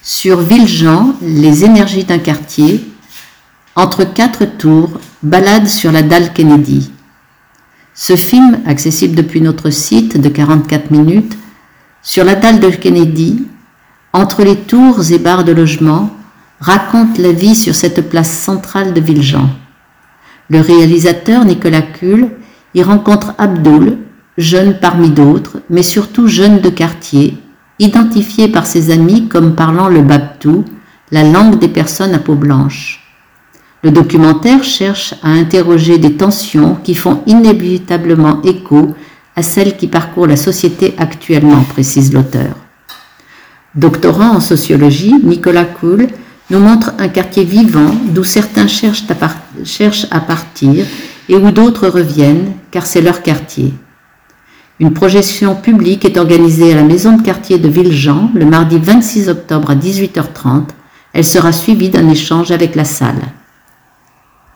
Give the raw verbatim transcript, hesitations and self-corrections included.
Sur Villejean, les énergies d'un quartier, entre quatre tours, balade sur la dalle Kennedy. Ce film, accessible depuis notre site de quarante-quatre minutes, sur la dalle de Kennedy, entre les tours et barres de logement, raconte la vie sur cette place centrale de Villejean. Le réalisateur Nicolas Kuhl y rencontre Abdoul, jeune parmi d'autres, mais surtout jeune de quartier, identifié par ses amis comme parlant le babtou, la langue des personnes à peau blanche. Le documentaire cherche à interroger des tensions qui font inévitablement écho à celles qui parcourent la société actuellement, précise l'auteur. Doctorant en sociologie, Nicolas Kuhl nous montre un quartier vivant d'où certains cherchent à, par- cherchent à partir et où d'autres reviennent, car c'est leur quartier. Une projection publique est organisée à la maison de quartier de Villejean le mardi vingt-six octobre à dix-huit heures trente. Elle sera suivie d'un échange avec la salle.